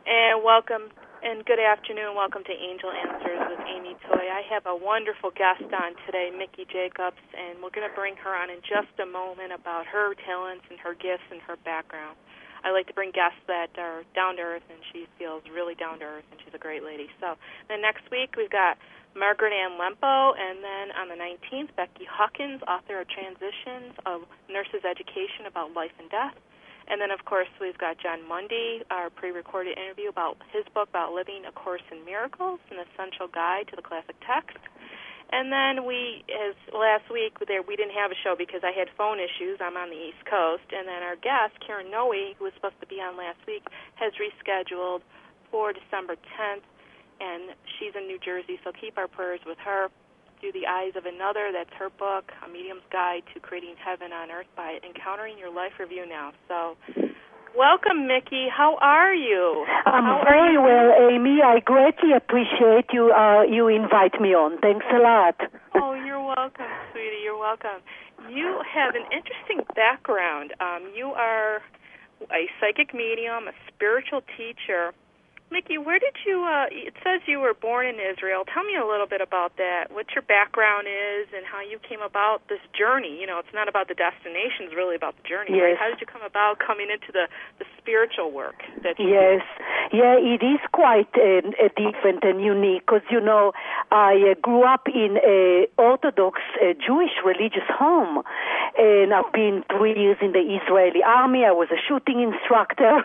And welcome, and good afternoon. Welcome to Angel Answers with Amy Toy. I have a wonderful guest on today, Mickey Jacobs, and we're going to bring her on in just a moment about her talents and her gifts and her background. I like to bring guests that are down to earth, and she feels really down to earth, and she's a great lady. So then next week we've got Margaret Ann Lempo, and then on the 19th, Becky Hawkins, author of Transitions, of Nurses Education about life and death. And then, of course, we've got John Mundy, our pre-recorded interview about his book about living A Course in Miracles, an essential guide to the classic text. And then as last week, we didn't have a show because I had phone issues. I'm on the East Coast. And then our guest, Karen Noe, who was supposed to be on last week, has rescheduled for December 10th, and she's in New Jersey, so keep our prayers with her. Through the Eyes of Another, that's her book, A Medium's Guide to Creating Heaven on Earth by Encountering Your Life Review Now. So, welcome, Mickey. How are you? I'm very well, Amy. I greatly appreciate you invite me on. Thanks a lot. Oh, you're welcome, sweetie. You're welcome. You have an interesting background. You are a psychic medium, a spiritual teacher. Mickey, where did you, it says you were born in Israel. Tell me a little bit about that, what your background is and how you came about this journey. You know, it's not about the destination, it's really about the journey, yes. Right? How did you come about coming into the spiritual work that you Yes. do? Yeah, it is quite different and unique because, you know, I grew up in an Orthodox Jewish religious home, and I've been 3 years in the Israeli army. I was a shooting instructor.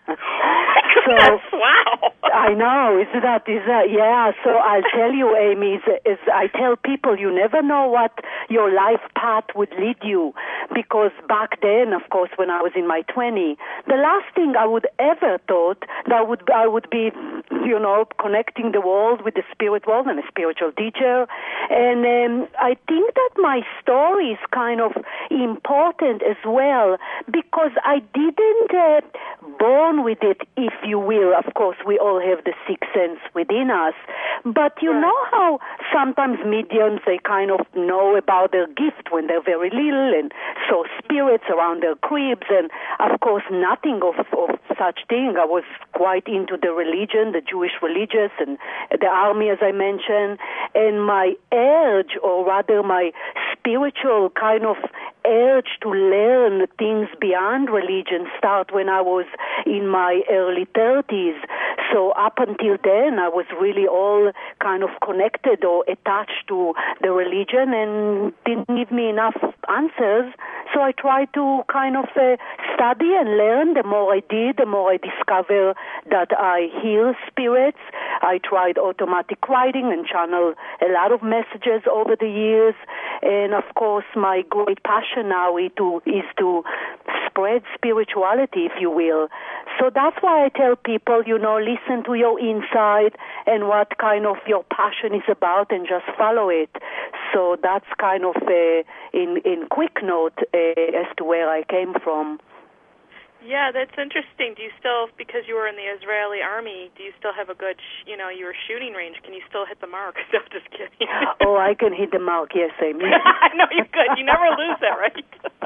So, wow. I know, is that, yeah. So I'll tell you, Amy, as I tell people, you never know what your life path would lead you, because back then, of course, when I was in my 20s, the last thing I would ever thought that I would be, you know, connecting the world with the spirit world and a spiritual teacher. And I think that my story is kind of important as well, because I didn't born with it, if you will. Of course, we all have the sixth sense within us. But you know how sometimes mediums, they kind of know about their gift when they're very little and saw spirits around their cribs. And, of course, nothing of such thing. I was quite into the religion, the Jewish religious, and the army, as I mentioned. And my urge, or rather my spiritual kind of urge to learn things beyond religion start when I was in my early 30s. So up until then, I was really all kind of connected or attached to the religion and didn't give me enough answers. So I tried to kind of study and learn. The more I did, the more I discovered that I hear spirits. I tried automatic writing and channeled a lot of messages over the years. And, of course, my great passion now is to spread spirituality, if you will. So that's why I tell people, you know, listen to your inside and what kind of your passion is about and just follow it. So that's kind of in quick note as to where I came from. Yeah, that's interesting. Do you still, because you were in the Israeli army, do you still have a good, your shooting range? Can you still hit the mark? No, just kidding. Oh, I can hit the mark, yes, Amy. I know you could. You never lose that, right?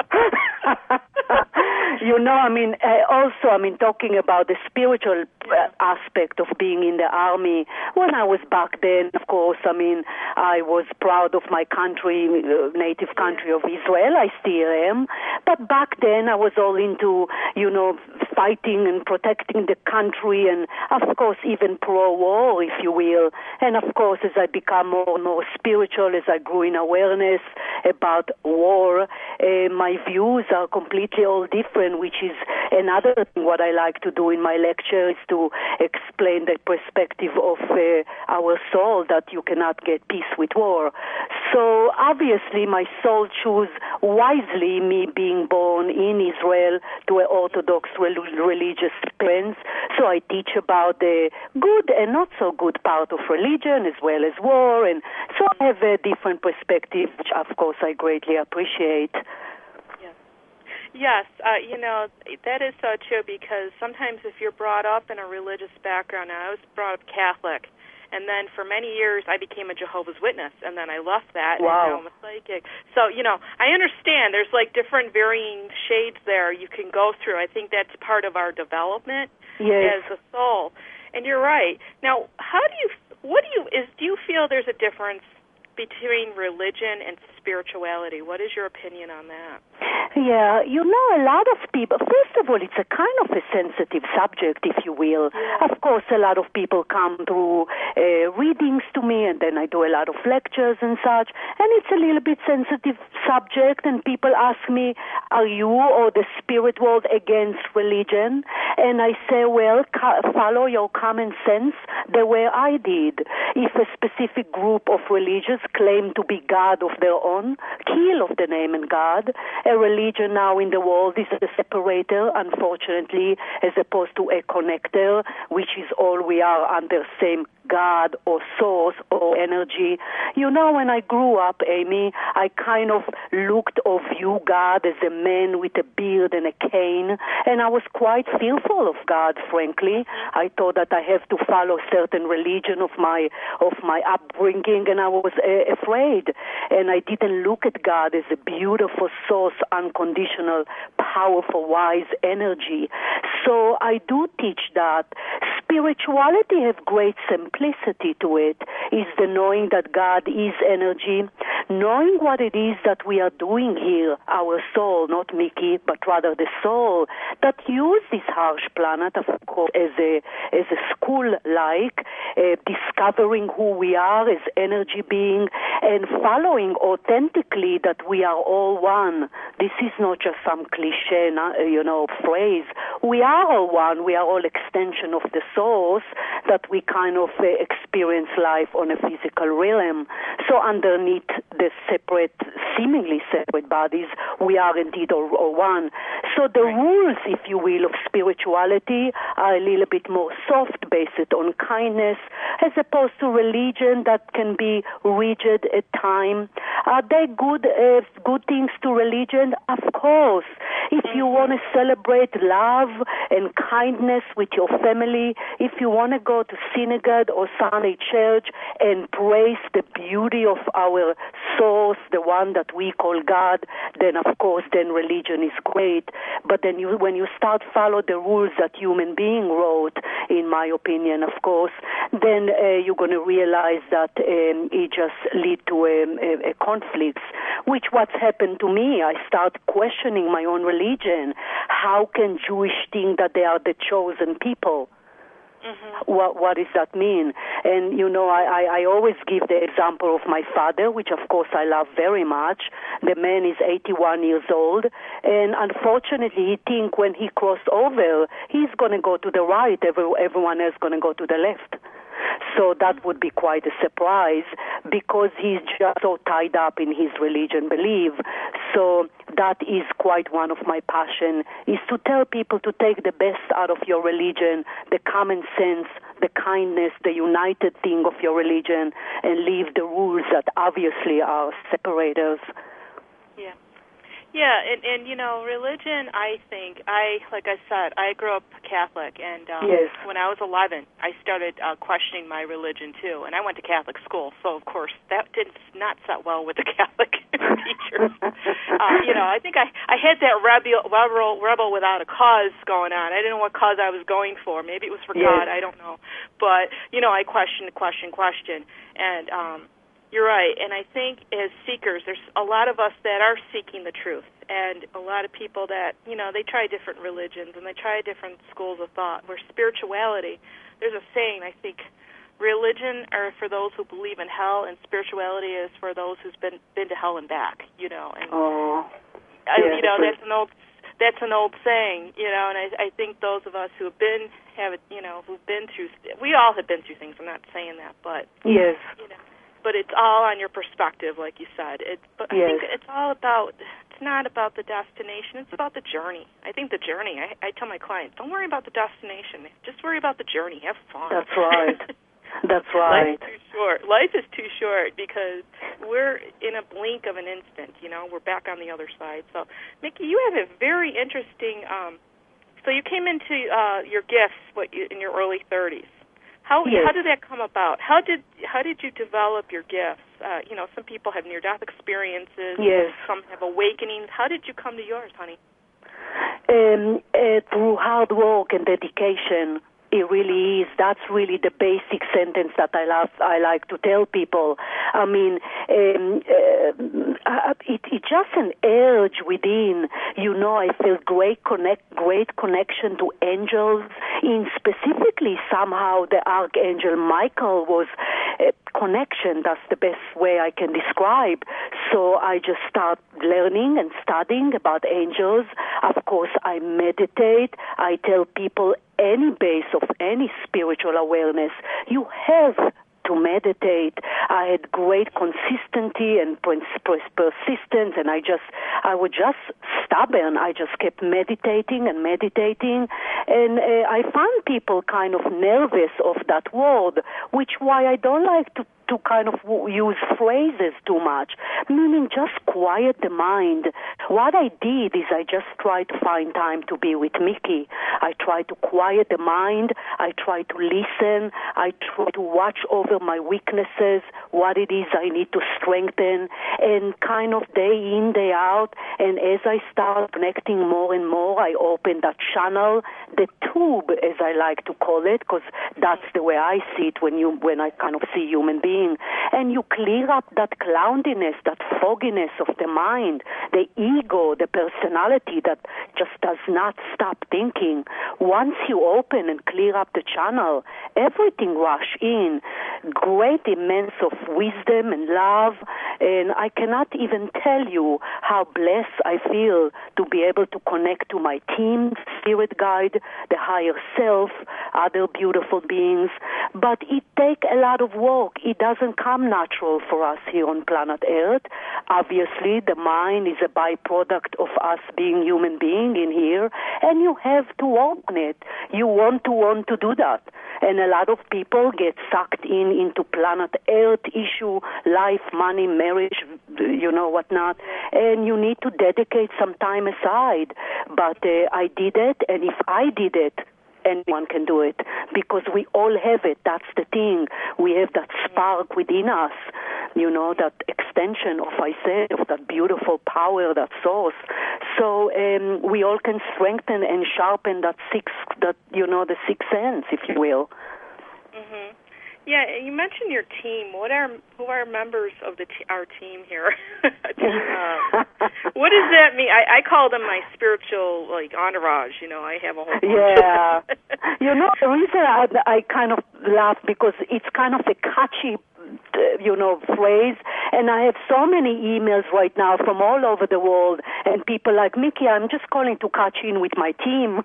You know, talking about the spiritual aspect of being in the army, when I was back then, of course, I was proud of my country, native country of Israel. I still am. But back then, I was all into, fighting and protecting the country and, of course, even pro-war, if you will. And, of course, as I become more and more spiritual, as I grew in awareness about war, my views are completely all different, which is another thing what I like to do in my lecture is to explain the perspective of our soul, that you cannot get peace with war. So, obviously, my soul chose wisely me being born in Israel to an Orthodox religious parents. So I teach about the good and not so good part of religion as well as war. And so I have a different perspective, which, of course, I greatly appreciate. Yes, that is so true, because sometimes if you're brought up in a religious background, and I was brought up Catholic, And then for many years, I became a Jehovah's Witness, and then I left that, Wow. and now I'm a psychic. So, I understand there's like different varying shades there you can go through. I think that's part of our development Yes. as a soul. And you're right. Now, do you feel there's a difference between religion and spirituality? What is your opinion on that? Yeah, a lot of people, first of all, it's a kind of a sensitive subject, if you will. Yeah. Of course, a lot of people come through readings to me, and then I do a lot of lectures and such, and it's a little bit sensitive subject, and people ask me, are you or the spirit world against religion? And I say, well, follow your common sense the way I did. If a specific group of religious claim to be God of their own, kill of the name and God. A religion now in the world is a separator, unfortunately, as opposed to a connector, which is all we are under same God or source or energy. When I grew up, Amy, I kind of looked or viewed God as a man with a beard and a cane, and I was quite fearful of God, frankly. I thought that I have to follow certain religion of my upbringing, and I was afraid. And I didn't look at God as a beautiful source, unconditional, powerful, wise energy. So I do teach that spirituality has great simplicity to it. Is the knowing that God is energy, knowing what it is that we are doing here, our soul, not Mickey, but rather the soul, that use this harsh planet, of course, as a school, discovering who we are as energy being, and following authentically that we are all one. This is not just some cliche, phrase. We are all one. We are all extension of the source that we kind of experience life on a physical realm. So underneath the seemingly separate bodies, we are indeed all one. So the rules, if you will, of spirituality are a little bit more soft, based on kindness, as opposed to religion that can be rigid at times. Are they good things to religion? Of course. If you want to celebrate love and kindness with your family, if you want to go to synagogue or Sunday church and praise the beauty of our source, the one that we call God, then of course, religion is great. But then when you start follow the rules that human being wrote, in my opinion, of course, then you're going to realize that it just lead to a conflicts, which what's happened to me. I start questioning my own religion. How can Jewish think that they are the chosen people? Mm-hmm. What does that mean? And, I always give the example of my father, which, of course, I love very much. The man is 81 years old, and unfortunately, he thinks when he crossed over, he's going to go to the right, everyone else is going to go to the left. So that would be quite a surprise because he's just so tied up in his religion belief. So that is quite one of my passion, is to tell people to take the best out of your religion, the common sense, the kindness, the united thing of your religion, and leave the rules that obviously are separators. Yeah. Yeah, and religion, I think, like I said, I grew up Catholic, and yes. When I was 11, I started questioning my religion, too, and I went to Catholic school, so, of course, that did not set well with the Catholic teachers. I think I had that rebel without a cause going on. I didn't know what cause I was going for. Maybe it was for yes. God, I don't know. But, I questioned, and you're right, and I think as seekers, there's a lot of us that are seeking the truth, and a lot of people that, they try different religions, and they try different schools of thought, where spirituality, there's a saying, I think, religion are for those who believe in hell, and spirituality is for those who's been to hell and back, and, that's an old saying, and I think those of us who've been through, we all have been through things, I'm not saying that, but, yes. But it's all on your perspective, like you said. But yes. I think it's all about, it's not about the destination, it's about the journey. I think the journey, I tell my clients, don't worry about the destination, just worry about the journey, have fun. That's right. That's right. Life is too short. Life is too short because we're in a blink of an instant, we're back on the other side. So, Mickey, you have a very interesting, so you came into your gifts in your early 30s. How did that come about? How did you develop your gifts? Some people have near-death experiences. Yes. Some have awakenings. How did you come to yours, honey? Through hard work and dedication. It really is. That's really the basic sentence that I like to tell people. I mean, it's just an urge within. I feel great connection to angels. In specifically, somehow the Archangel Michael was connection. That's the best way I can describe. So I just start learning and studying about angels. Of course, I meditate. I tell people any base of any spiritual awareness, you have to meditate. I had great consistency and persistence, and I was just stubborn. I just kept meditating, and I found people kind of nervous of that word, which why I don't like to kind of use phrases too much, meaning just quiet the mind. What I did is I just tried to find time to be with Mickey. I tried to quiet the mind. I tried to listen. I tried to watch over my weaknesses, what it is I need to strengthen, and kind of day in, day out. And as I start connecting more and more, I open that channel, the tube, as I like to call it, because that's the way I see it when I kind of see human beings. And you clear up that cloudiness, that fogginess of the mind, the ego, the personality that just does not stop thinking. Once you open and clear up the channel, everything rush in. Great immense of wisdom and love, and I cannot even tell you how blessed I feel to be able to connect to my team, spirit guide, the higher self, other beautiful beings. But it takes a lot of work. It doesn't come natural for us here on planet Earth. Obviously, the mind is a byproduct of us being human beings in here, and you have to work on it. You want to do that. And a lot of people get sucked into planet Earth issue, life, money, marriage, whatnot. And you need to dedicate some time aside. But I did it, and if I did it, anyone can do it, because we all have it. That's the thing. We have that spark within us, that extension of that beautiful power, that source. So we all can strengthen and sharpen the sixth sense, if you will. Mm-hmm. Yeah, you mentioned your team. Who are members of our team here? What does that mean? I call them my spiritual entourage. I have a whole bunch. Yeah. The reason I kind of laugh because it's kind of a catchy phrase, and I have so many emails right now from all over the world, and people like, Mickey, I'm just calling to catch in with my team.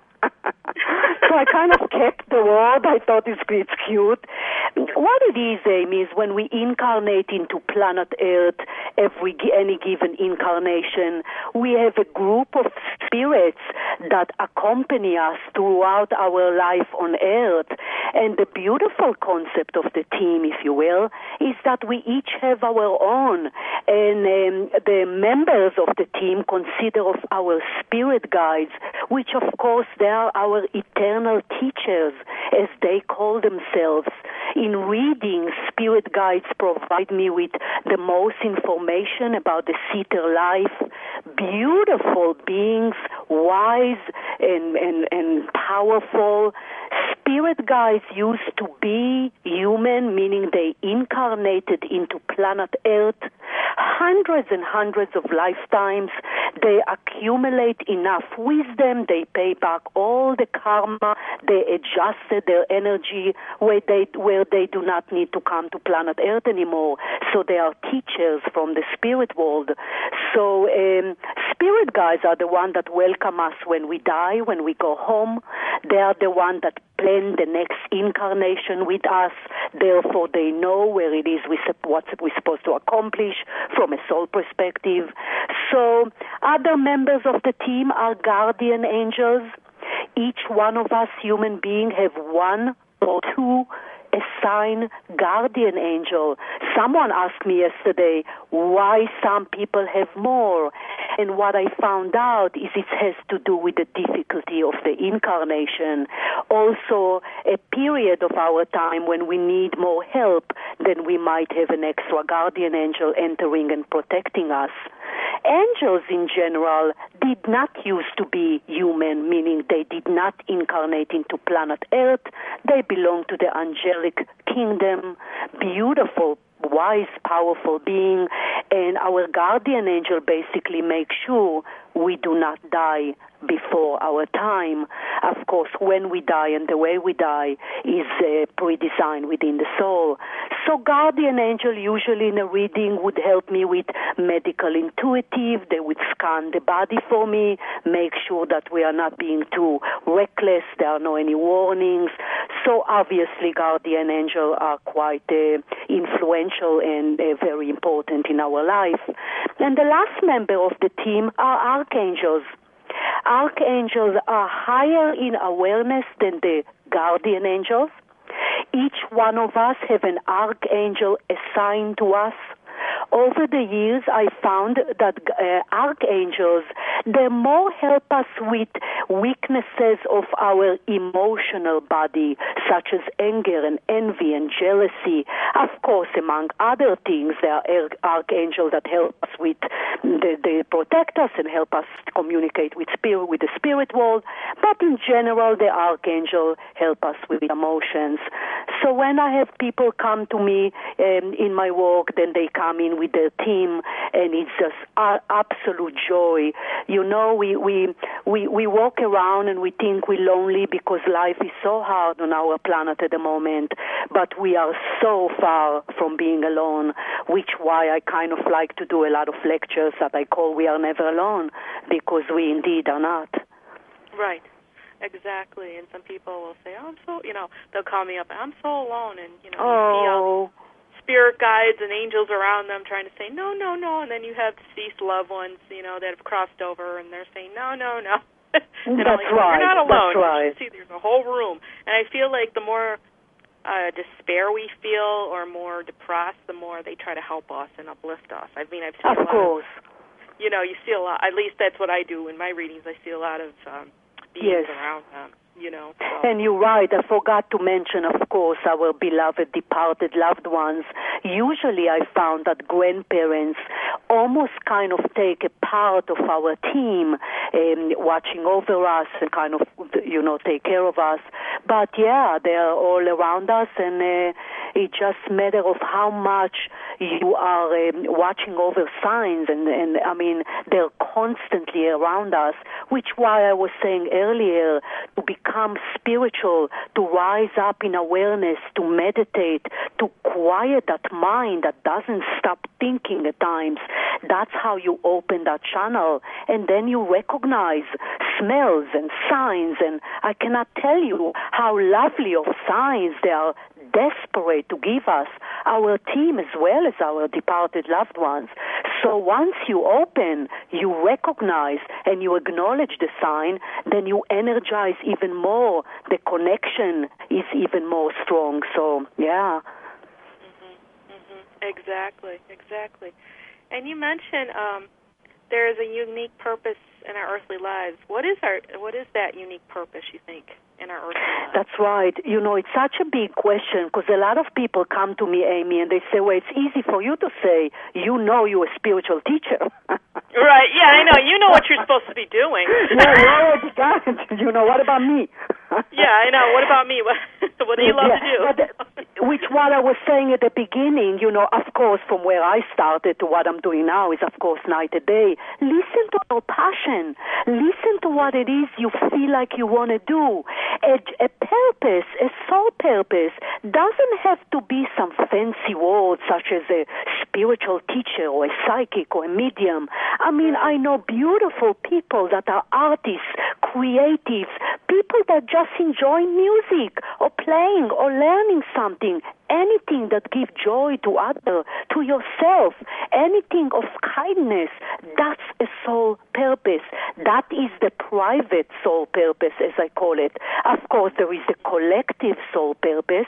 So I kind of kept the word. I thought it's cute. What it is, Amy, is when we incarnate into planet Earth, any given incarnation, we have a group of spirits that accompany us throughout our life on Earth. And the beautiful concept of the team, if you will, is that we each have our own. And the members of the team consider of our spirit guides, which of course they are our eternal teachers, as they call themselves. In reading, spirit guides provide me with the most information about the seeker life. Beautiful beings, wise and powerful. Spirit guides used to be human, meaning they incarnated into planet Earth hundreds and hundreds of lifetimes. They accumulate enough wisdom, they pay back all the karma, they adjusted their energy where they do not need to come to planet Earth anymore. So they are teachers from the spirit world. So spirit guides are the ones that welcome us when we die, when we go home. They are the ones that plan the next incarnation with us. Therefore, they know where it is what we're supposed to accomplish from a soul perspective. So other members of the team are guardian angels. Each one of us, human beings, have one or two assigned guardian angel. Someone asked me yesterday why some people have more. And what I found out is it has to do with the difficulty of the incarnation. Also, a period of our time when we need more help, then we might have an extra guardian angel entering and protecting us. Angels in general did not used to be human, meaning they did not incarnate into planet Earth. They belong to the angelic kingdom, beautiful, wise, powerful being, and our guardian angel basically makes sure we do not die before our time. Of course, when we die and the way we die is pre-designed within the soul. So guardian angel usually in a reading would help me with medical intuitive. They would scan the body for me, make sure that we are not being too reckless, there are no any warnings. So obviously guardian angel are quite influential and very important in our life. And the last member of the team are archangels. Archangels are higher in awareness than the guardian angels. Each one of us have an archangel assigned to us. Over the years, I found that archangels, they more help us with weaknesses of our emotional body, such as anger and envy and jealousy. Of course, among other things, there are archangels that help us with, they protect us and help us communicate with the spirit world. But in general, the archangel help us with emotions. So when I have people come to me in my work, then they come in with their team, and it's just absolute joy. You know, we walk around and we think we're lonely because life is so hard on our planet at the moment, but we are so far from being alone, which why I kind of like to do a lot of lectures that I call We Are Never Alone, because we indeed are not. Right. Exactly. And some people will say, oh, I'm so, they'll call me up, I'm so alone, and, you see spirit guides and angels around them trying to say, no, no, no, and then you have deceased loved ones, that have crossed over, and they're saying, no, no, no. And That's right. You're not alone. That's right. You see, there's a whole room. And I feel like the more despair we feel or more depressed, the more they try to help us and uplift us. I mean, I've seen a lot of, you see a lot, at least that's what I do in my readings. I see a lot of beings around them. So. And you're right, I forgot to mention, of course, our beloved departed loved ones. Usually I found that grandparents almost kind of take a part of our team, watching over us and kind of, take care of us. But yeah, they're all around us, and it's just a matter of how much you are watching over signs, and I mean, they're constantly around us, which why I was saying earlier, to become spiritual, to rise up in awareness, to meditate, to quiet that mind that doesn't stop thinking at times. That's how you open that channel, and then you recognize smells and signs, and I cannot tell you how lovely of signs they are desperate to give us, our team as well as our departed loved ones. So once you open, you recognize and you acknowledge the sign, then you energize even more. The connection is even more strong. So, yeah. Exactly. And you mentioned there is a unique purpose in our earthly lives. What is that unique purpose, you think, in our earthly lives? That's right. It's such a big question, because a lot of people come to me, Amy, and they say, well, it's easy for you to say, you're a spiritual teacher. Right, yeah, I know. You know what you're supposed to be doing. Yeah, you got it. What about me? Yeah, I know. What about me? What do you love to do? Which what I was saying at the beginning, of course, from where I started to what I'm doing now is, of course, night and day. Listen to your passion. Listen to what it is you feel like you want to do. A purpose, a soul purpose, doesn't have to be some fancy word such as a spiritual teacher or a psychic or a medium. I mean, I know beautiful people that are artists, creatives, people that just enjoy music or playing or learning something, anything that gives joy to others, to yourself, anything of kindness, that's a soul purpose. That is the private soul purpose, as I call it. Of course, there is a collective soul purpose,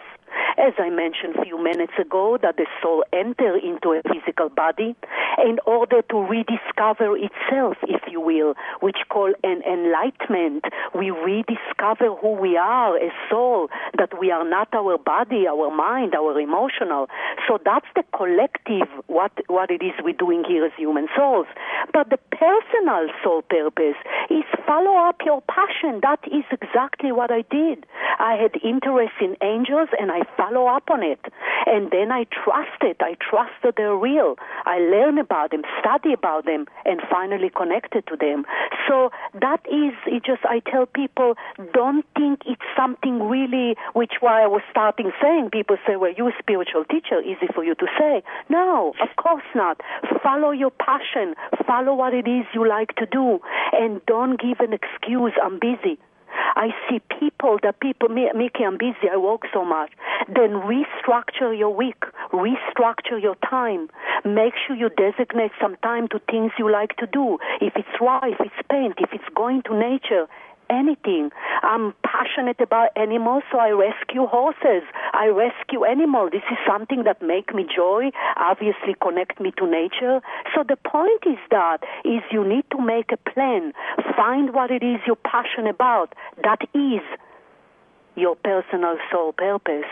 as I mentioned a few minutes ago, that the soul enters into a physical body in order to rediscover itself, if you will, which call an enlightenment. We rediscover who we are as soul, that we are not our body, our mind, our emotional. So that's the collective, what it is we're doing here as human souls. But the personal soul purpose is follow up your passion. That is exactly what I did. I had interest in angels and I follow up on it. And then I trusted they're real. I learned about them, study about them, and finally connected to them. So that is, I tell people, don't think it's something really, which why I was starting saying, people say, well, you're a spiritual teacher, easy for you to say. No, of course not. Follow your passion. Follow what it is you like to do. And don't give an excuse, I'm busy. I see people, Mickey, I'm busy, I work so much. Then restructure your week, restructure your time. Make sure you designate some time to things you like to do. If it's write, if it's paint, if it's going to nature, anything. I'm passionate about animals, so I rescue horses. I rescue animals. This is something that makes me joy, obviously connect me to nature. So the point is you need to make a plan. Find what it is you're passionate about. That is your personal soul purpose.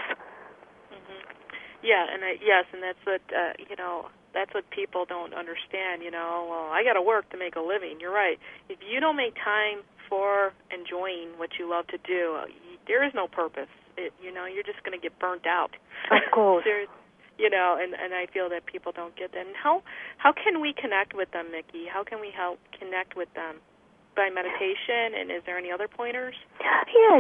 Mm-hmm. Yeah, and that's what, that's what people don't understand, Well, I got to work to make a living. You're right. If you don't make time for enjoying what you love to do, there is no purpose. You're just going to get burnt out. Of course. And I feel that people don't get that. And how can we connect with them, Mickey? How can we help connect with them? By meditation, and is there any other pointers? Yes.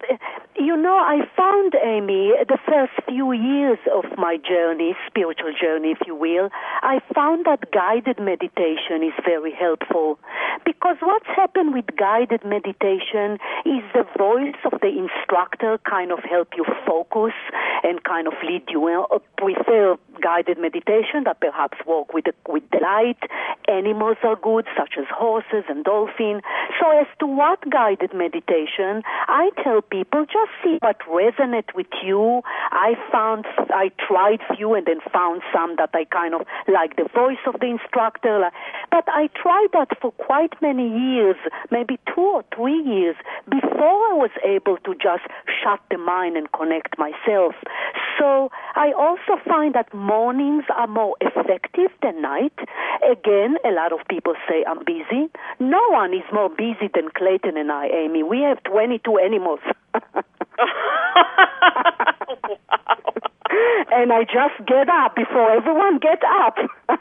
I found, Amy, the first few years of my journey, spiritual journey, if you will, I found that guided meditation is very helpful. Because what's happened with guided meditation is the voice of the instructor kind of help you focus and kind of lead you. I prefer guided meditation that perhaps work with the light. Animals are good, such as horses and dolphins. So as to what guided meditation, I tell people just see what resonates with you. I tried few and then found some that I kind of like the voice of the instructor. But I tried that for quite many years, maybe 2 or 3 years, before I was able to just shut the mind and connect myself. So I also find that mornings are more effective than night. Again, a lot of people say I'm busy. No one is more busy than Clayton and I, Amy. We have 22 animals. And I just get up before everyone gets up.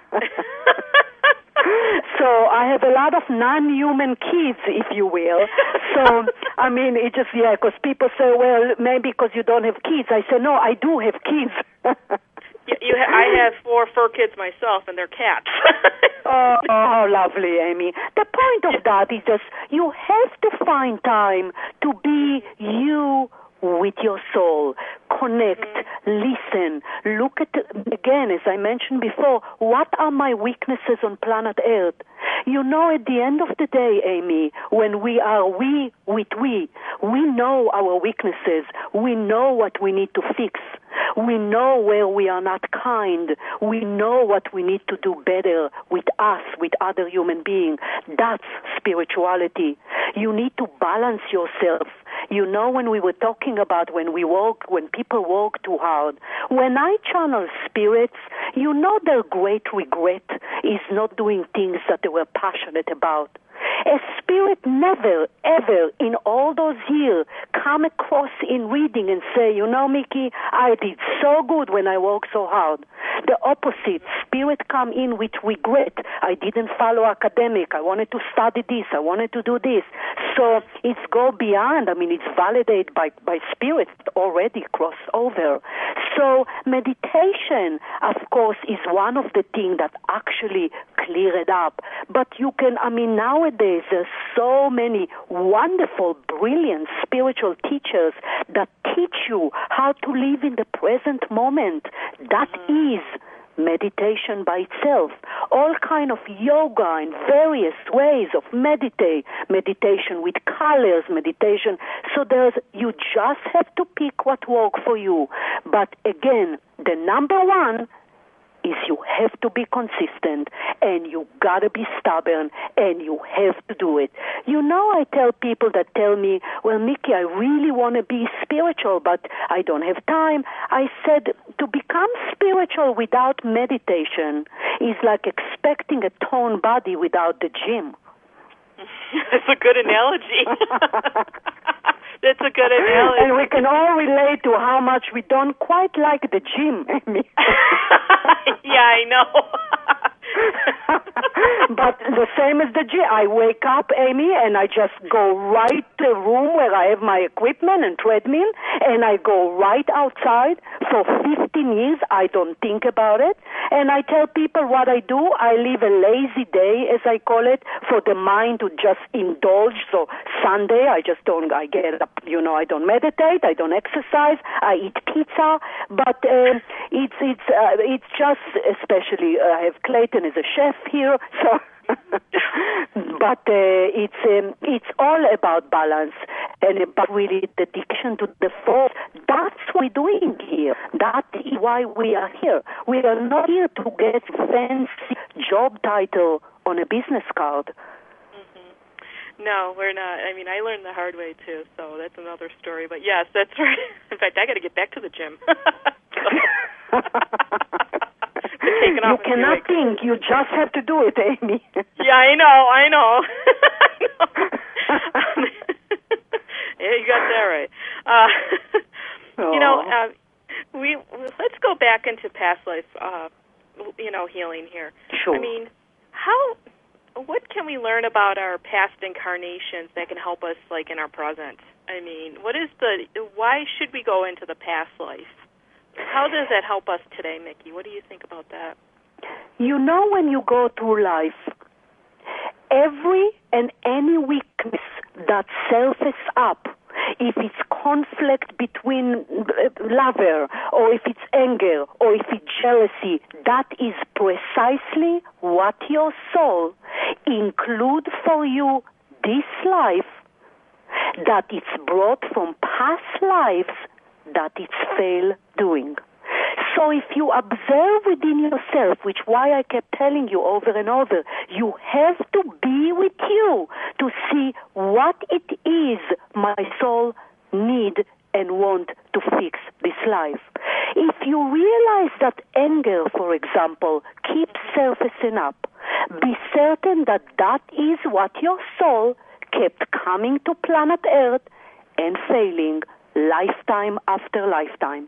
So I have a lot of non-human kids, if you will. So, it just, because people say, well, maybe because you don't have kids. I say, no, I do have kids. I have 4 fur kids myself, and they're cats. Oh, lovely, Amy. The point of that is just you have to find time to be you with your soul. Connect, listen, look at, again, as I mentioned before, what are my weaknesses on planet Earth? At the end of the day, Amy, when we are we know our weaknesses. We know what we need to fix. We know where we are not kind. We know what we need to do better with us, with other human beings. That's spirituality. You need to balance yourself. When we were talking about when people work too hard, when I channel spirits, their great regret is not doing things that they were passionate about. A spirit never, ever, in all those years, come across in reading and say, Mickey, I did so good when I worked so hard. The opposite, spirit come in with regret. I didn't follow academic. I wanted to study this. I wanted to do this. So it's go beyond. It's validated by spirit already crossed over. So meditation, of course, is one of the things that actually clear it up. But you can, nowadays, there's so many wonderful, brilliant spiritual teachers that teach you how to live in the present moment. That is meditation by itself, all kind of yoga and various ways of meditation with colors, meditation. So you just have to pick what works for you. But again, the number one is you have to be consistent, and you gotta be stubborn, and you have to do it. I tell people that tell me, well, Mickey, I really want to be spiritual, but I don't have time. I said, to become spiritual without meditation is like expecting a toned body without the gym. That's a good analogy. That's a good analogy. And we can all relate to how much we don't quite like the gym, Amy. Yeah, I know. But the same as the gym. I wake up, Amy, and I just go right to the room where I have my equipment and treadmill, and I go right outside. For 15 years, I don't think about it. And I tell people what I do. I live a lazy day, as I call it, for the mind to just indulge. So Sunday, I get up, I don't meditate, I don't exercise, I eat pizza. But it's just, especially, I have Clayton as a chef here, so... But it's all about balance and about really dedication to the force. That's what we're doing here. That is why we are here. We are not here to get fancy job title on a business card. Mm-hmm. No, we're not. I mean, I learned the hard way too, so that's another story. But yes, that's right. In fact, I got to get back to the gym. You cannot think. You just have to do it, Amy. Yeah, I know. Yeah, you got that right. Let's go back into past life, healing here. Sure. I mean, what can we learn about our past incarnations that can help us, like, in our present? I mean, why should we go into the past life? How does that help us today, Mickey? What do you think about that? When you go through life, every and any weakness that surfaces up, if it's conflict between lover, or if it's anger, or if it's jealousy, that is precisely what your soul include for you this life, that it's brought from past lives that it's failed doing. So if you observe within yourself, which why I kept telling you over and over, you have to be with you to see what it is my soul need and want to fix this life. If you realize that anger, for example, keeps surfacing up, be certain that that is what your soul kept coming to planet Earth and failing lifetime after lifetime.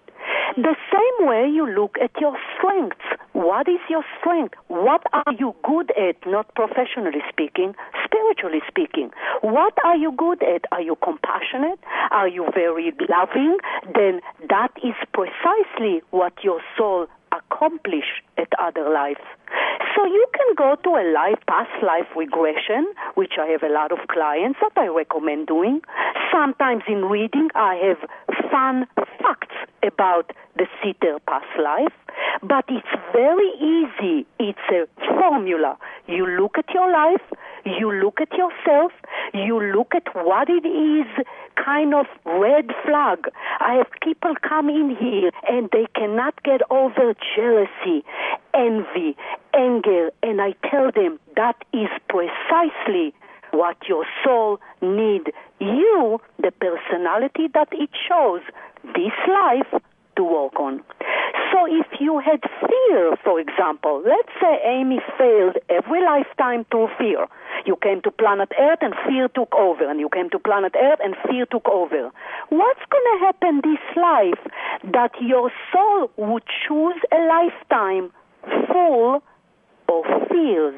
The same way you look at your strengths. What is your strength? What are you good at, not professionally speaking, spiritually speaking? What are you good at? Are you compassionate? Are you very loving? Then that is precisely what your soul accomplish at other lives. So you can go to a past life regression, which I have a lot of clients that I recommend doing. Sometimes in reading, I have fun facts about the sitter past life, but it's very easy. It's a formula. You look at your life, you look at yourself, you look at what it is, kind of red flag. I have people come in here and they cannot get over jealousy, envy, anger, and I tell them that is precisely what your soul need you, the personality that it shows, this life to work on. So if you had fear, for example, let's say Amy failed every lifetime through fear. You came to planet Earth and fear took over, and you came to planet Earth and fear took over. What's going to happen this life that your soul would choose a lifetime full of fears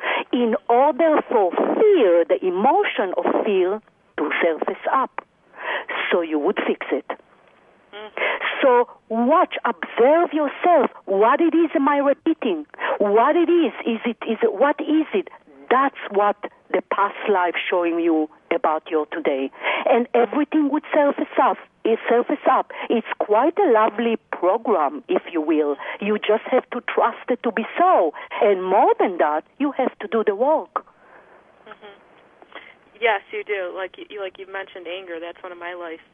in order for fear, the emotion of fear, to surface up? So you would fix it. So watch, observe yourself. What it is am I repeating? What it is? What is it? That's what the past life showing you about your today, and everything would surface up. It's quite a lovely program, if you will. You just have to trust it to be so, and more than that, you have to do the work. Mm-hmm. Yes, you do. Like you mentioned, anger. That's one of my life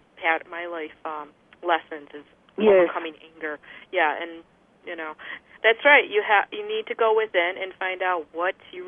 lessons is overcoming anger. Yeah, and that's right. You need to go within and find out what's your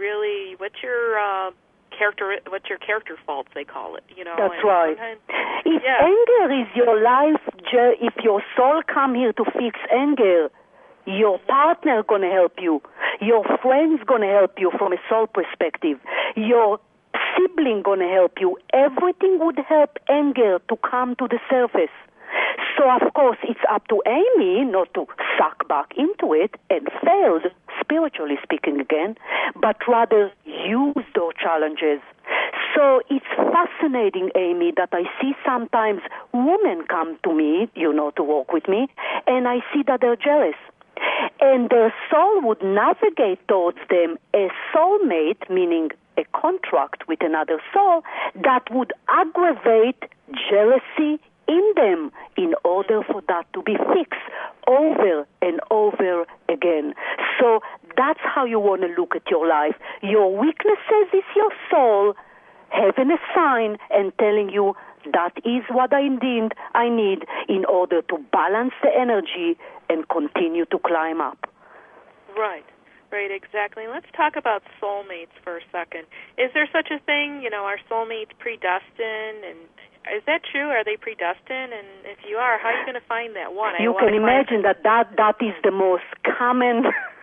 character faults, they call it. That's right. If anger is your life, if your soul come here to fix anger, your partner gonna help you. Your friend's gonna help you from a soul perspective. Your sibling gonna help you. Everything would help anger to come to the surface. So, of course, it's up to Amy not to suck back into it and fail, spiritually speaking again, but rather use those challenges. So it's fascinating, Amy, that I see sometimes women come to me, to work with me, and I see that they're jealous. And their soul would navigate towards them a soulmate, meaning a contract with another soul, that would aggravate jealousy in them in order for that to be fixed over and over again. So that's how you want to look at your life. Your weaknesses is your soul having a sign and telling you that is what I need in order to balance the energy and continue to climb up. Right, exactly. Let's talk about soulmates for a second. Is there such a thing? Are soulmates predestined? And is that true? Are they predestined? And if you are, how are you going to find that one? You can imagine that is the most common.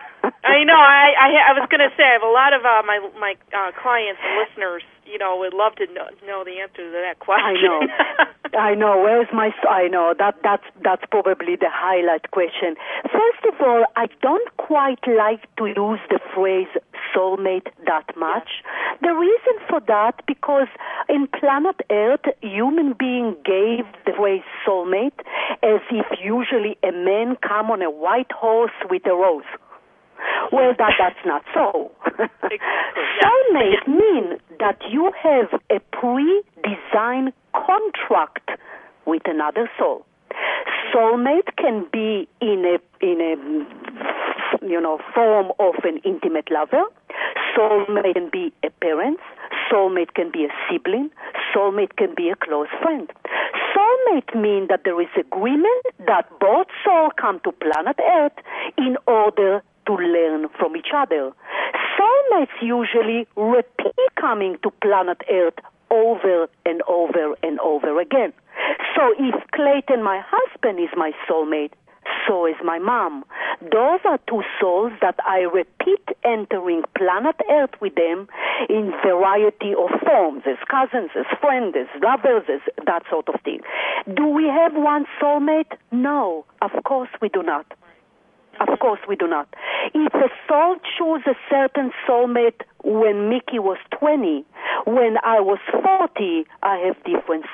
I know. I was going to say I have a lot of my clients and listeners, would love to know the answer to that question. I know. I know that's probably the highlight question. First of all, I don't quite like to use the phrase soulmate that much. Yes. The reason for that, because in planet Earth, human being gave the phrase soulmate as if usually a man come on a white horse with a rose. Well, that's not so. Exactly. Soulmate mean that you have a pre-designed contract with another soul. Soulmate can be in a form of an intimate lover. Soulmate can be a parent. Soulmate can be a sibling. Soulmate can be a close friend. Soulmate mean that there is agreement that both souls come to planet Earth in order to learn from each other. Soulmates usually repeat coming to planet Earth over and over and over again. So if Clayton, my husband, is my soulmate, so is my mom. Those are two souls that I repeat entering planet Earth with them in variety of forms, as cousins, as friends, as lovers, as that sort of thing. Do we have one soulmate? No, of course we do not. Of course we do not. If a soul chose a certain soulmate when Mickey was 20, when I was 40, I have different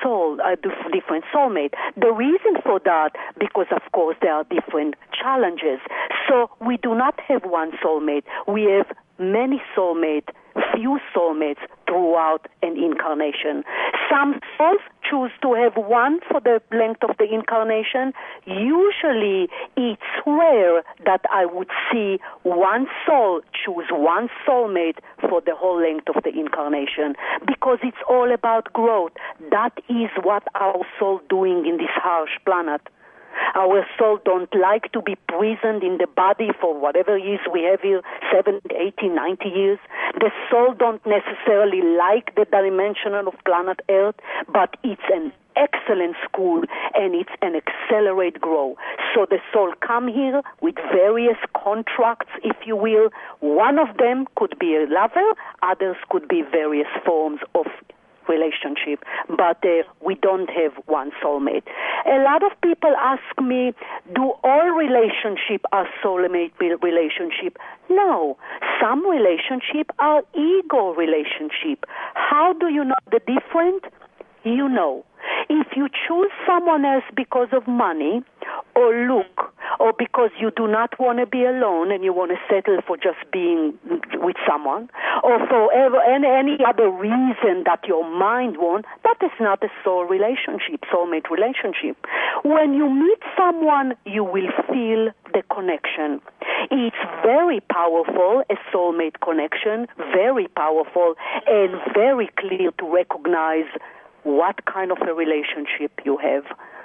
soulmate. The reason for that, because of course there are different challenges. So we do not have one soulmate. We have many soulmates, few soulmates throughout an incarnation. Some souls choose to have one for the length of the incarnation. Usually it's rare that I would see one soul choose one soulmate for the whole length of the incarnation, because it's all about growth. That is what our soul doing in this harsh planet. Our soul don't like to be prisoned in the body for whatever years we have here, 70, 80, 90 years. The soul don't necessarily like the dimensional of planet Earth, but it's an excellent school and it's an accelerate growth. So the soul come here with various contracts, if you will. One of them could be a lover, others could be various forms of relationship, but we don't have one soulmate. A lot of people ask me, do all relationships are soulmate relationship? No. Some relationships are ego relationship. How do you know the difference? You know. If you choose someone else because of money or look or because you do not want to be alone and you want to settle for just being with someone, or for any other reason that your mind wants, that is not a soulmate relationship. When you meet someone, you will feel the connection. It's very powerful, a soulmate connection, very powerful and very clear to recognize what kind of a relationship you have.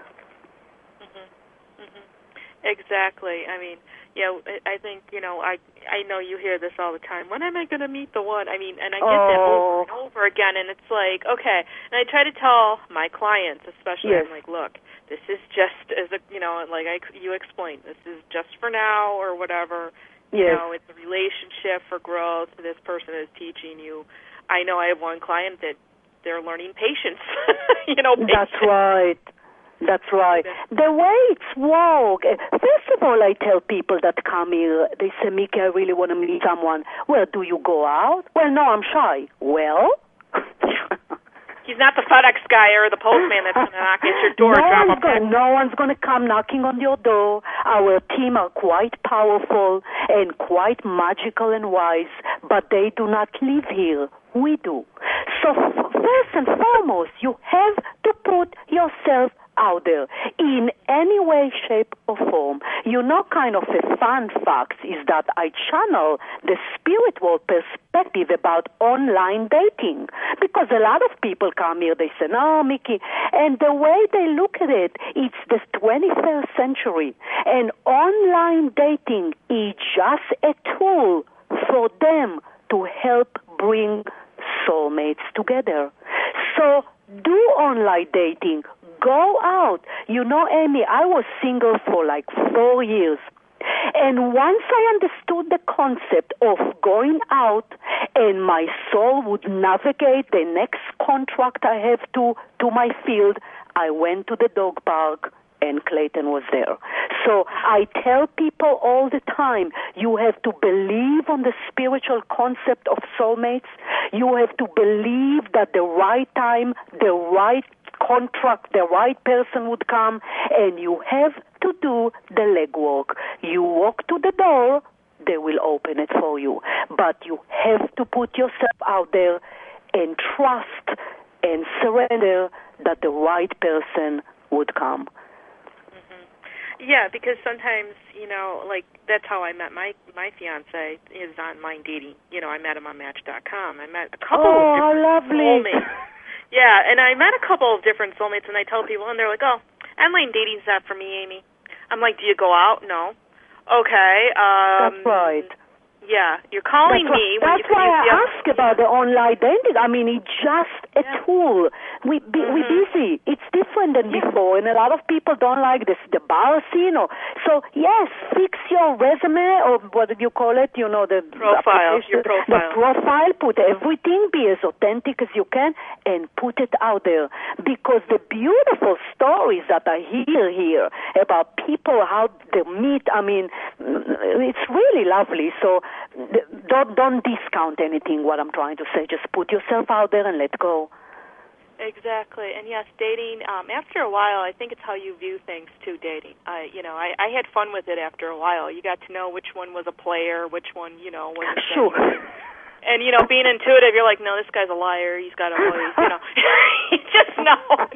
Exactly. I mean, I think, I know you hear this all the time. When am I going to meet the one? I mean, and I get that over and over again, and it's like, okay. And I try to tell my clients, especially, I'm like, look, this is just as a, you explained, this is just for now or whatever. Yes. It's a relationship for growth. This person is teaching you. I know I have one client that they're learning patience. Patience. That's right. That's right. The way it's work. First of all, I tell people that come here, they say, Mickey, I really want to meet someone. Well, do you go out? Well, no, I'm shy. Well? He's not the FedEx guy or the postman that's going to knock at your door. No one's going to come knocking on your door. Our team are quite powerful and quite magical and wise, but they do not live here. We do. So first and foremost, you have to put yourself out there in any way, shape, or form. Kind of a fun fact is that I channel the spiritual perspective about online dating, because a lot of people come here, they say, no, Mickey, and the way they look at it, it's the 21st century, and online dating is just a tool for them to help bring soulmates together. So do online dating. Go out. Amy, I was single for like 4 years. And once I understood the concept of going out and my soul would navigate the next contract I have to my field, I went to the dog park and Clayton was there. So I tell people all the time, you have to believe on the spiritual concept of soulmates. You have to believe that the right time, the right contract, the right person would come, and you have to do the legwork. You walk to the door, they will open it for you. But you have to put yourself out there and trust and surrender that the right person would come. Yeah, because sometimes, that's how I met my fiancé, is online dating. I met him on Match.com. I met a couple of different soulmates. Yeah, and I met a couple of different soulmates, and I tell people, and they're like, oh, online dating's not for me, Amy. I'm like, do you go out? No. Okay. That's right. Yeah, you're calling me. That's why I ask about the online dating. I mean, it's just a tool. We're busy. It's different than before, and a lot of people don't like this, the bar scene. So, yes, fix your resume, or what do you call it? The profile. Your profile. The profile, put everything, be as authentic as you can, and put it out there. Because the beautiful stories that I hear here about people, how they meet, I mean, it's really lovely. So, don't discount anything, what I'm trying to say. Just put yourself out there and let go. Exactly. And yes, dating, after a while, I think it's how you view things too, dating. I had fun with it after a while. You got to know which one was a player, which one, wasn't. Sure. And, being intuitive, you're like, no, this guy's a liar. He's got a voice, You just know.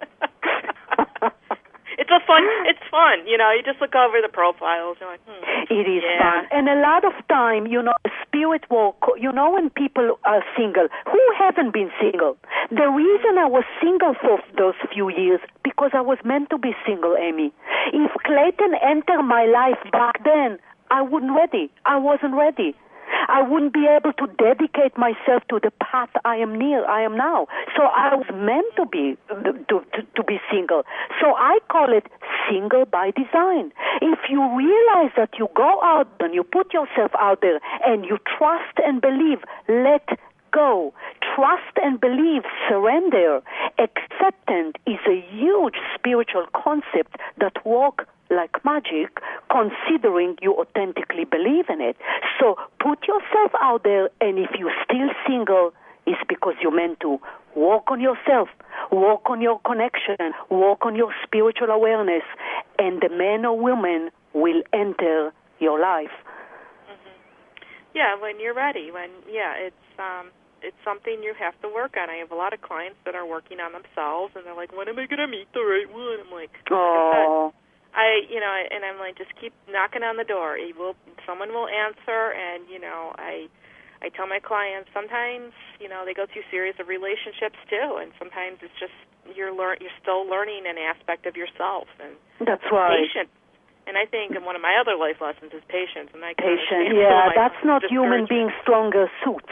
It's fun, you just look over the profiles, you're like, It is fun. And a lot of time, spirit work, when people are single, who haven't been single? The reason I was single for those few years, because I was meant to be single, Amy. If Clayton entered my life back then, I wasn't ready. I wouldn't be able to dedicate myself to the path I am now. So I was meant to be single. So I call it single by design. If you realize that you go out and you put yourself out there and you trust and believe, let go. Trust and believe, surrender. Acceptance is a huge spiritual concept that works like magic, considering you authentically believe in it. So put yourself out there, and if you're still single, it's because you're meant to work on yourself, work on your connection, work on your spiritual awareness, and the man or woman will enter your life. Yeah, when you're ready. It's something you have to work on. I have a lot of clients that are working on themselves, and they're like, "When am I gonna meet the right one?" I'm like, "Oh." And I'm like, just keep knocking on the door. Someone will answer, and I tell my clients sometimes, they go through series of relationships too, and sometimes it's just you're still learning an aspect of yourself, and that's right. Patience. And I think one of my other life lessons is patience. And patience, yeah, that's not human being stronger suits.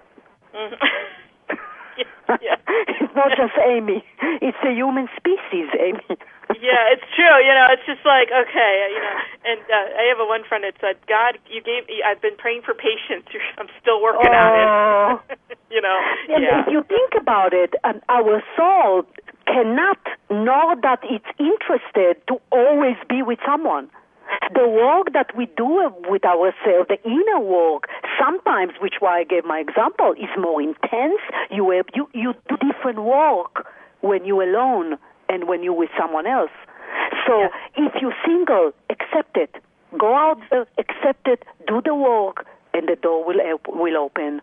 Yeah. It's not just Amy. It's a human species, Amy. Yeah, it's true. It's just like, okay, and I have one friend that said, God, I've been praying for patience. I'm still working on it. If you think about it, our soul cannot know that it's interested to always be with someone. The work that we do with ourselves, the inner work, sometimes, which why I gave my example, is more intense. You do different work when you're alone and when you're with someone else. So if you're single, accept it. Go out there, accept it, do the work, and the door will open.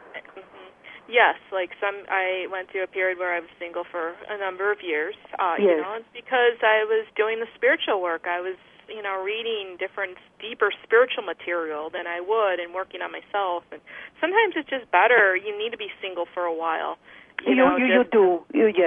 Yes, I went through a period where I was single for a number of years. Yes. It's because I was doing the spiritual work. I was, reading deeper spiritual material than I would and working on myself. And sometimes it's just better. You need to be single for a while. You do.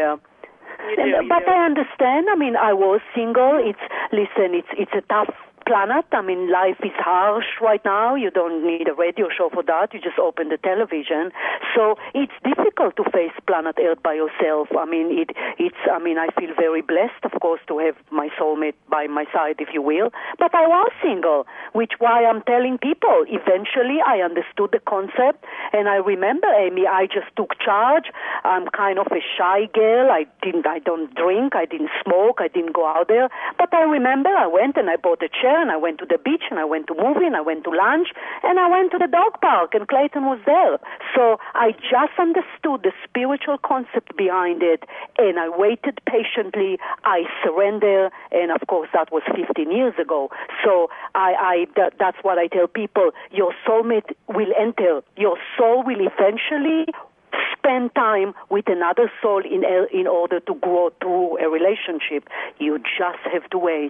But I understand. I was single. It's a tough planet. Life is harsh right now. You don't need a radio show for that. You just open the television. So it's difficult to face planet Earth by yourself. I feel very blessed, of course, to have my soulmate by my side, if you will. But I was single, which why I'm telling people. Eventually, I understood the concept, and I remember, Amy, I just took charge. I'm kind of a shy girl. I don't drink. I didn't smoke. I didn't go out there. But I remember I went and I bought a chair, and I went to the beach, and I went to movie, and I went to lunch, and I went to the dog park, and Clayton was there. So I just understood the spiritual concept behind it, and I waited patiently. I surrendered, and of course that was 15 years ago. So that's what I tell people. Your soulmate will enter. Your soul will eventually spend time with another soul in order to grow through a relationship. You just have to wait.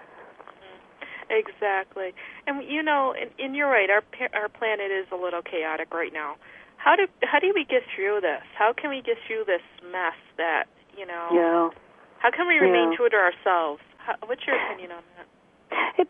Exactly. And and you're right, our planet is a little chaotic right now. How do we get through this? How can we get through this mess that, how can we remain true to ourselves? What's your opinion on that?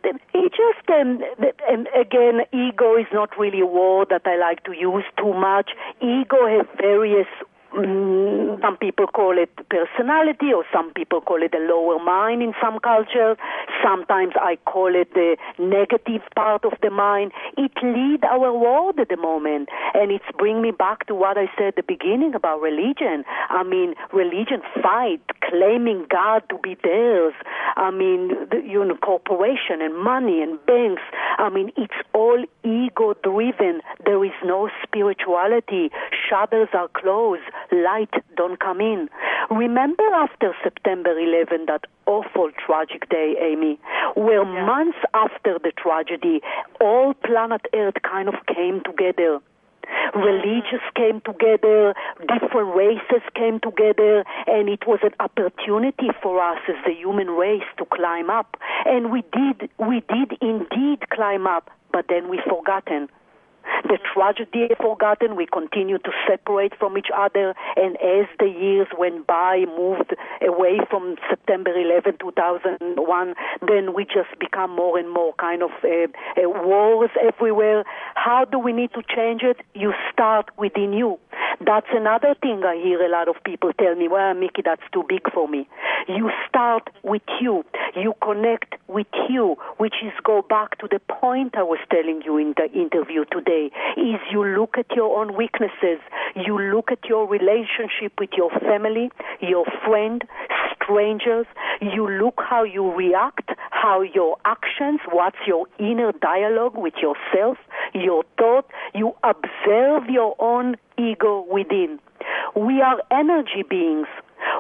Again, ego is not really a word that I like to use too much. Ego has various some people call it personality, or some people call it the lower mind in some cultures. Sometimes I call it the negative part of the mind. It leads our world at the moment, and it's bring me back to what I said at the beginning about religion. Religion fight, claiming God to be theirs. Corporation and money and banks. It's all ego-driven. There is no spirituality. Shutters are closed. Light don't come in. Remember after September 11, that awful tragic day, Amy, where months after the tragedy, all planet Earth kind of came together. Religions came together, different races came together, and it was an opportunity for us as the human race to climb up. And we did indeed climb up, but then we forgotten. The tragedy forgotten, we continue to separate from each other, and as the years went by, moved away from September 11, 2001, then we just become more and more kind of wars everywhere. How do we need to change it? You start within you. That's another thing I hear a lot of people tell me, well, Mickey, that's too big for me. You start with you. You connect with you, which is go back to the point I was telling you in the interview today, is you look at your own weaknesses. You look at your relationship with your family, your friend, strangers. You look how you react, how your actions, what's your inner dialogue with yourself, your thought. You observe your own ego within. We are energy beings.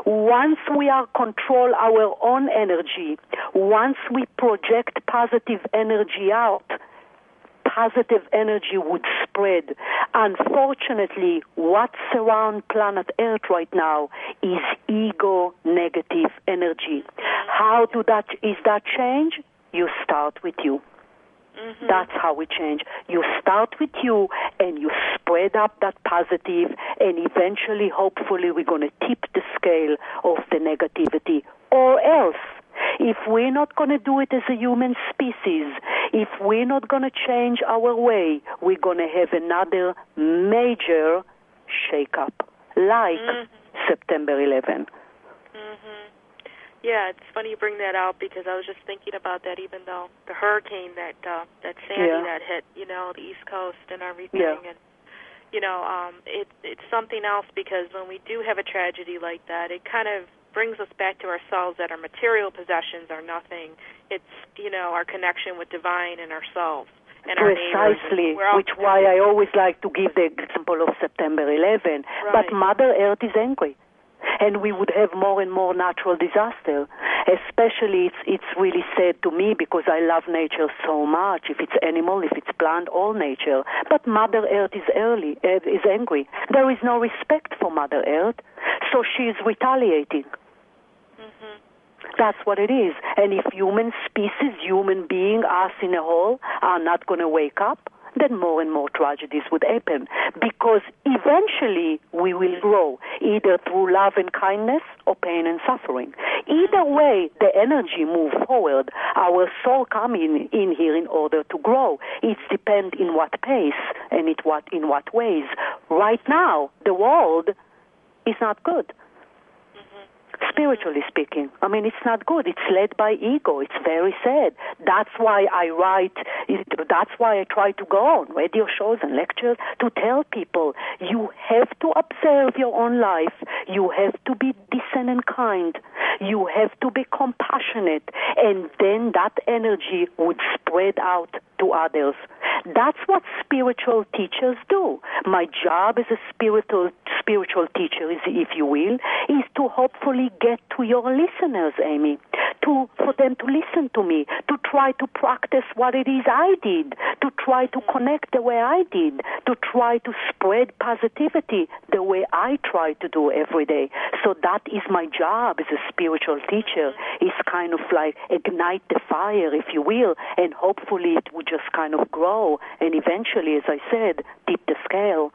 Once we are control our own energy, once we project positive energy out, positive energy would spread. Unfortunately, what surrounds planet Earth right now is ego negative energy. How is that change? You start with you. Mm-hmm. That's how we change. You start with you and you spread up that positive, and eventually, hopefully, we're going to tip the scale of the negativity. Or else, if we're not going to do it as a human species, if we're not going to change our way, we're going to have another major shake-up, like September 11. Yeah, it's funny you bring that out, because I was just thinking about that, even though the hurricane that Sandy that hit, the East Coast and everything, and it's something else, because when we do have a tragedy like that, it kind of brings us back to ourselves, that our material possessions are nothing. It's our connection with divine and ourselves and our neighbors. Precisely, which why I always like to give the example of September 11. Right. But Mother Earth is angry. And we would have more and more natural disaster. Especially, it's really sad to me, because I love nature so much. If it's animal, if it's plant, all nature. But Mother Earth is angry. There is no respect for Mother Earth, so she is retaliating. That's what it is. And if human species, human being, us in a whole, are not going to wake up, then more and more tragedies would happen. Because eventually we will grow, either through love and kindness or pain and suffering. Either way, the energy moves forward. Our soul comes in here in order to grow. It depends in what pace and in what ways. Right now, the world is not good. Spiritually speaking, I mean, it's not good. It's led by ego. It's very sad. That's why I write. That's why I try to go on radio shows and lectures to tell people you have to observe your own life. You have to be decent and kind. You have to be compassionate, and then that energy would spread out to others. That's what spiritual teachers do. My job as a spiritual teacher, if you will, is to hopefully get to your listeners, Amy, for them to listen to me, to try to practice what it is I did, to try to connect the way I did, to try to spread positivity the way I try to do every day. So that is my job as a spiritual teacher, is kind of like ignite the fire, if you will, and hopefully it would just kind of grow and eventually, as I said, tip the scale.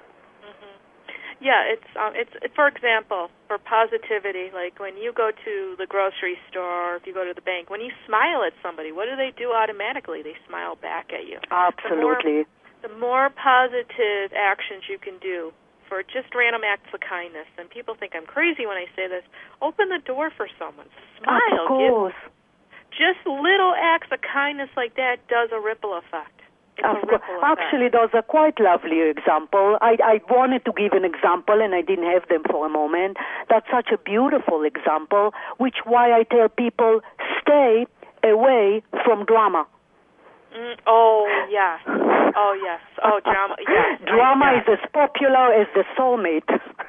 Yeah, it's for example, for positivity, like when you go to the grocery store, or if you go to the bank, when you smile at somebody, what do they do automatically? They smile back at you. Absolutely. The more positive actions you can do for just random acts of kindness, and people think I'm crazy when I say this, open the door for someone. Smile. Of course. Just little acts of kindness like that does a ripple effect. Actually, those are quite lovely example. I wanted to give an example, and I didn't have them for a moment. That's such a beautiful example, which why I tell people, stay away from drama. Oh, yes. Oh, yes. Oh, drama. Yes. Drama is as popular as the soulmate.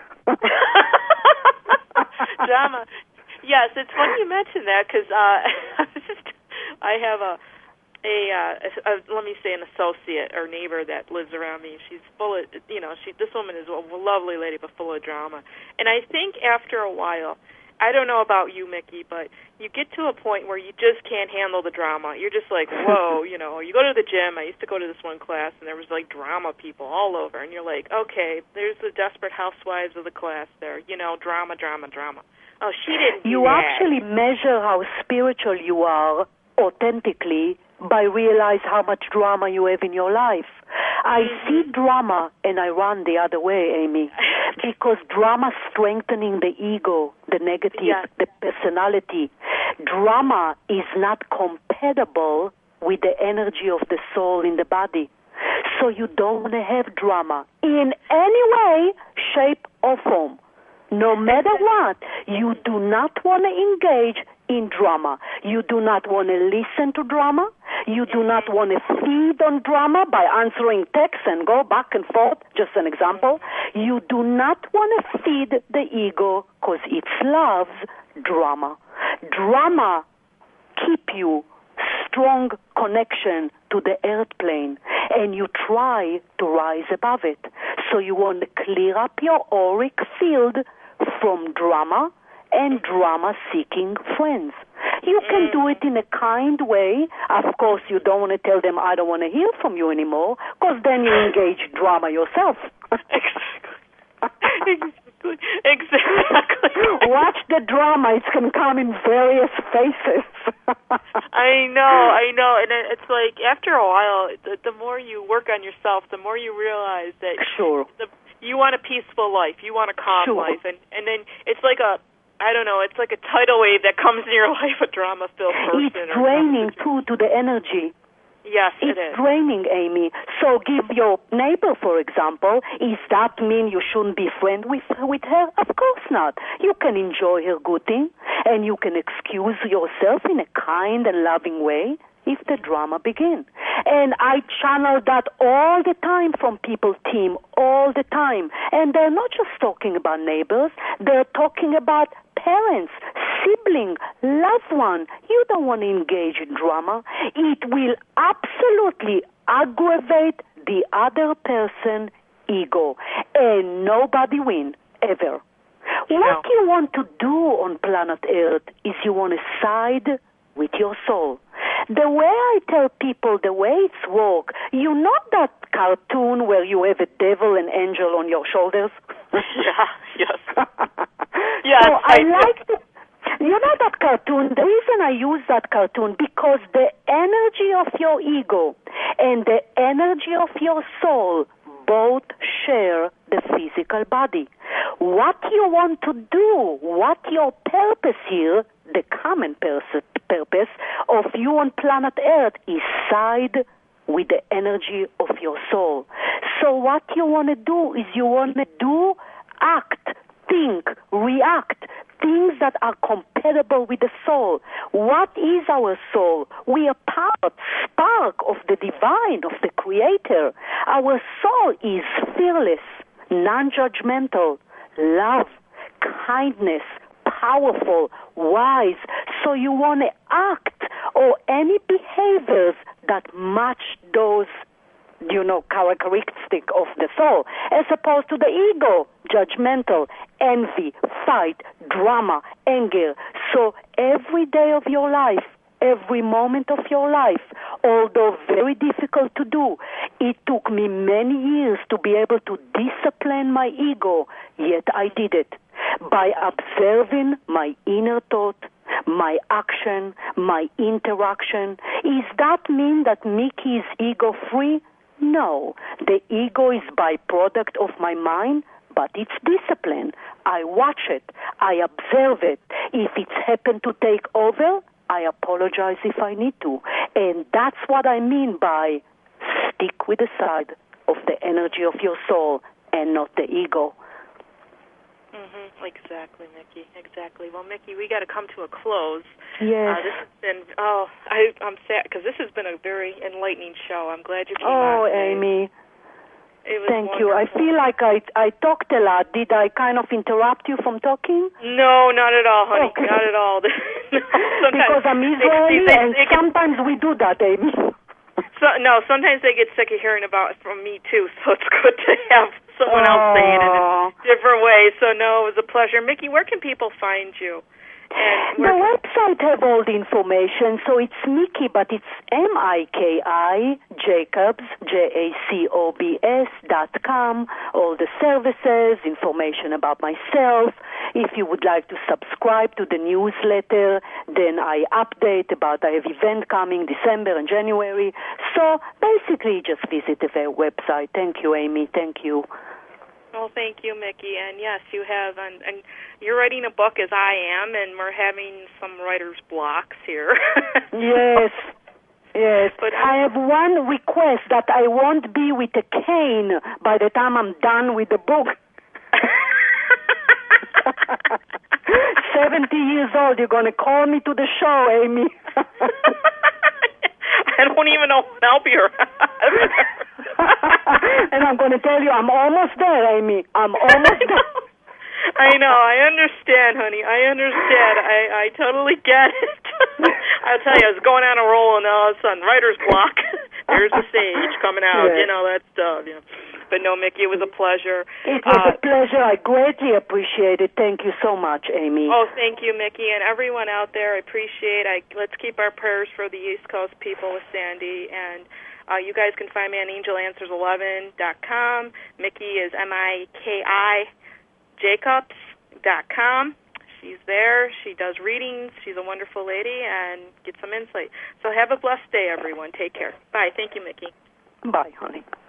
Drama. Yes, it's funny you mentioned that, because I have a let me say an associate or neighbor that lives around me. She's full of, this woman is a lovely lady, but full of drama. And I think after a while, I don't know about you, Mickey, but you get to a point where you just can't handle the drama. You're just like, whoa, you go to the gym. I used to go to this one class, and there was like drama people all over. And you're like, okay, there's the Desperate Housewives of the class there. Drama, drama, drama. Oh, she didn't do You that. actually measure how spiritual you are authentically by realize how much drama you have in your life. I see drama and I run the other way, Amy, because drama strengthening the ego, the negative, the personality. Drama is not compatible with the energy of the soul in the body. So you don't want to have drama in any way, shape, or form. No matter what, you do not want to engage in drama. You do not want to listen to drama. You do not want to feed on drama by answering texts and go back and forth. Just an example. You do not want to feed the ego because it loves drama. Drama keep you strong connection to the earth plane, and you try to rise above it. So you want to clear up your auric field from drama and drama-seeking friends. You can do it in a kind way. Of course, you don't want to tell them, I don't want to hear from you anymore, because then you engage drama yourself. Exactly. Watch the drama. It can come in various faces. I know. And it's like, after a while, the more you work on yourself, the more you realize that Sure. You want a peaceful life. You want a calm Sure. life. And then it's like it's like a tidal wave that comes in your life, a drama-filled person. It's draining, too, to the energy. Yes, it is. It's draining, Amy. So give your neighbor, for example. Does that mean you shouldn't be friends with her? Of course not. You can enjoy her good thing, and you can excuse yourself in a kind and loving way if the drama begins. And I channel that all the time from People Team, all the time. And they're not just talking about neighbors. They're talking about parents, sibling, loved one. You don't want to engage in drama. It will absolutely aggravate the other person's ego, and nobody wins, ever. What you want to do on planet Earth is you want to side with your soul. The way I tell people the way it's work, you know that cartoon where you have a devil and angel on your shoulders? Yes. So I like the, you know that cartoon, the reason I use that cartoon, because the energy of your ego and the energy of your soul both share the physical body. What you want to do, what your purpose here, the common purpose of you on planet Earth is side with the energy of your soul. So what you want to do is you want to do, act, think, react, things that are compatible with the soul. What is our soul? We are part, spark of the divine, of the Creator. Our soul is fearless, non-judgmental, love, kindness, powerful, wise. So you want to act or any behaviors that match those, characteristic of the soul, as opposed to the ego, judgmental, envy, fight, drama, anger. So every day of your life, every moment of your life, although very difficult to do, it took me many years to be able to discipline my ego, yet I did it by observing my inner thought, my action, my interaction. Is that mean that Mickey is ego-free? No. The ego is byproduct of my mind, but it's discipline. I watch it. I observe it. If it's happened to take over, I apologize if I need to. And that's what I mean by stick with the side of the energy of your soul and not the ego. Exactly, Mickey. Exactly. Well, Mickey, we got to come to a close. Yes. This has been, I'm sad because this has been a very enlightening show. I'm glad you came on. Oh, Amy. It was Thank wonderful. you. I feel like I talked a lot. Did I kind of interrupt you from talking? No, not at all, honey. Okay. Not at all. No, because I'm Israeli, and sometimes we do that, Amy. Sometimes they get sick of hearing about it from me, too, so it's good to have someone else saying it in a different way. So, no, it was a pleasure. Mickey, where can people find you? And the website have all the information, so it's Mickey, but it's M-I-K-I, Jacobs, JACOBS.com, all the services, information about myself. If you would like to subscribe to the newsletter, then I update about I have event coming December and January. So basically just visit the website. Thank you, Amy. Thank you. Well, thank you, Mickey. And yes, you have, and you're writing a book as I am, and we're having some writer's blocks here. Yes. But I have one request that I won't be with a cane by the time I'm done with the book. 70 years old, you're going to call me to the show, Amy. I don't even know when I'll be around. And I'm going to tell you, I'm almost there, Amy. I'm almost there. I know. I understand, honey. I understand. I totally get it. I'll tell you, I was going on a roll, and all of a sudden, writer's block. There's the stage coming out, Yes. that stuff. But no, Mickey, it was a pleasure. It was a pleasure. I greatly appreciate it. Thank you so much, Amy. Oh, thank you, Mickey, and everyone out there. I appreciate it. Let's keep our prayers for the East Coast people with Sandy. And you guys can find me on angelanswers11.com. Mickey is MIKI Jacobs.com. She's there. She does readings. She's a wonderful lady and get some insight. So have a blessed day, everyone. Take care. Bye. Thank you, Mickey. Bye, honey.